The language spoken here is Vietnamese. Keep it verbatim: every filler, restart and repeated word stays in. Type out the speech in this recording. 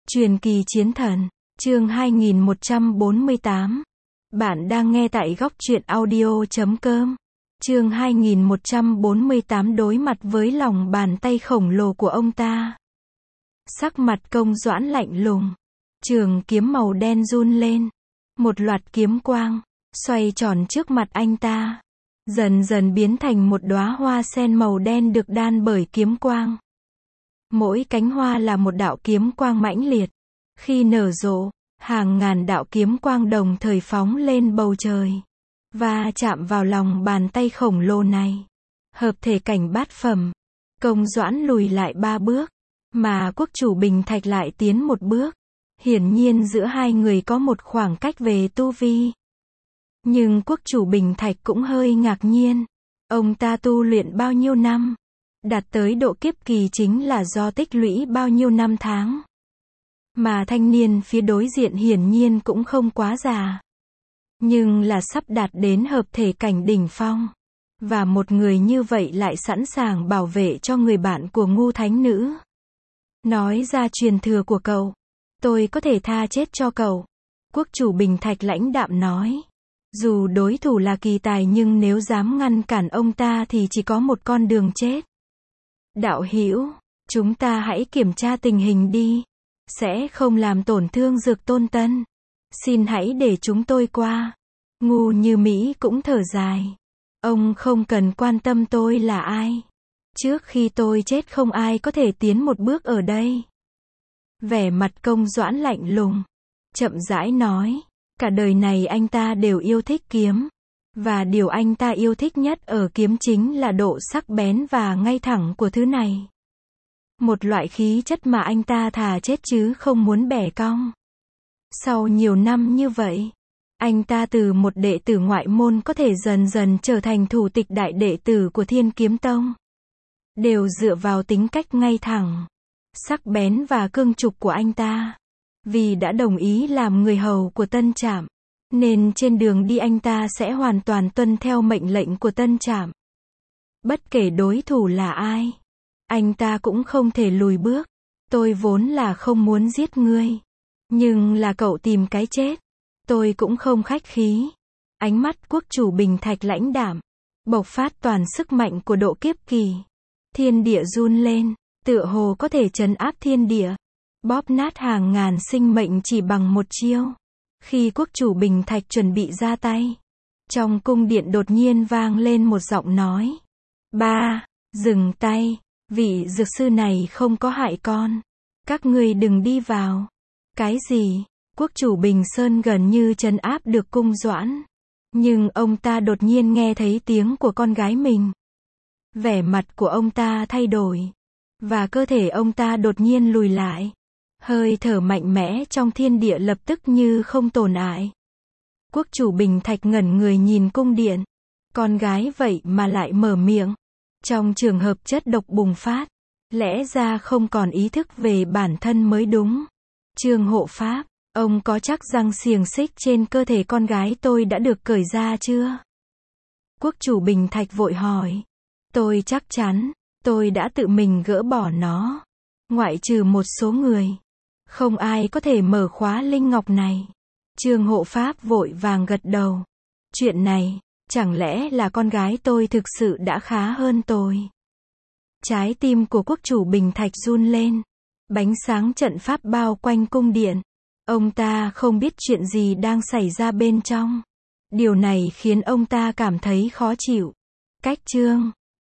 Truyền kỳ chiến thần, chương hai nghìn một trăm bốn mươi tám. Bạn đang nghe tại góc truyện audio chấm com. Chương hai nghìn một trăm bốn mươi tám đối mặt với lòng bàn tay khổng lồ của ông ta. Sắc mặt Công Doãn lạnh lùng. Trường kiếm màu đen run lên. Một loạt kiếm quang, xoay tròn trước mặt anh ta. Dần dần biến thành một đóa hoa sen màu đen được đan bởi kiếm quang. Mỗi cánh hoa là một đạo kiếm quang mãnh liệt. Khi nở rộ, hàng ngàn đạo kiếm quang đồng thời phóng lên bầu trời. Và chạm vào lòng bàn tay khổng lồ này. Hợp thể cảnh bát phẩm. Công Doãn lùi lại ba bước. Mà quốc chủ Bình Thạch lại tiến một bước. Hiển nhiên giữa hai người có một khoảng cách về tu vi. Nhưng quốc chủ Bình Thạch cũng hơi ngạc nhiên. Ông ta tu luyện bao nhiêu năm? Đạt tới độ kiếp kỳ chính là do tích lũy bao nhiêu năm tháng. Mà thanh niên phía đối diện hiển nhiên cũng không quá già. Nhưng là sắp đạt đến hợp thể cảnh đỉnh phong. Và một người như vậy lại sẵn sàng bảo vệ cho người bạn của ngu thánh nữ. Nói ra truyền thừa của cậu. Tôi có thể tha chết cho cậu. Quốc chủ Bình Thạch lãnh đạm nói. Dù đối thủ là kỳ tài nhưng nếu dám ngăn cản ông ta thì chỉ có một con đường chết. Đạo hữu, chúng ta hãy kiểm tra tình hình đi. Sẽ không làm tổn thương Dược Tôn Tân. Xin hãy để chúng tôi qua. Ngu Như Mỹ cũng thở dài. Ông không cần quan tâm tôi là ai. Trước khi tôi chết không ai có thể tiến một bước ở đây. Vẻ mặt Công Doãn lạnh lùng. Chậm rãi nói. Cả đời này anh ta đều yêu thích kiếm. Và điều anh ta yêu thích nhất ở kiếm chính là độ sắc bén và ngay thẳng của thứ này. Một loại khí chất mà anh ta thà chết chứ không muốn bẻ cong. Sau nhiều năm như vậy, anh ta từ một đệ tử ngoại môn có thể dần dần trở thành thủ tịch đại đệ tử của Thiên Kiếm Tông. Đều dựa vào tính cách ngay thẳng, sắc bén và cương trục của anh ta. Vì đã đồng ý làm người hầu của Tân Trạm, nên trên đường đi anh ta sẽ hoàn toàn tuân theo mệnh lệnh của Tân Trạm. Bất kể đối thủ là ai, anh ta cũng không thể lùi bước. Tôi vốn là không muốn giết ngươi. Nhưng là cậu tìm cái chết. Tôi cũng không khách khí. Ánh mắt quốc chủ Bình Thạch lãnh đạm. Bộc phát toàn sức mạnh của độ kiếp kỳ. Thiên địa run lên. Tựa hồ có thể trấn áp thiên địa. Bóp nát hàng ngàn sinh mệnh chỉ bằng một chiêu. Khi quốc chủ Bình Thạch chuẩn bị ra tay. Trong cung điện đột nhiên vang lên một giọng nói. Ba, dừng tay. Vị dược sư này không có hại con. Các ngươi đừng đi vào. Cái gì? Quốc chủ Bình Sơn gần như trấn áp được Cung Doãn. Nhưng ông ta đột nhiên nghe thấy tiếng của con gái mình. Vẻ mặt của ông ta thay đổi. Và cơ thể ông ta đột nhiên lùi lại. Hơi thở mạnh mẽ trong thiên địa lập tức như không tồn tại. Quốc chủ Bình Thạch ngẩn người nhìn cung điện. Con gái vậy mà lại mở miệng. Trong trường hợp chất độc bùng phát, lẽ ra không còn ý thức về bản thân mới đúng. Trương hộ pháp, ông có chắc răng xiềng xích trên cơ thể con gái tôi đã được cởi ra chưa? Quốc chủ Bình Thạch vội hỏi. Tôi chắc chắn, tôi đã tự mình gỡ bỏ nó. Ngoại trừ một số người, không ai có thể mở khóa linh ngọc này. Trương hộ pháp vội vàng gật đầu. Chuyện này, chẳng lẽ là con gái tôi thực sự đã khá hơn tôi? Trái tim của quốc chủ Bình Thạch run lên. Bánh sáng trận pháp bao quanh cung điện. Ông ta không biết chuyện gì đang xảy ra bên trong. Điều này khiến ông ta cảm thấy khó chịu. Cách chương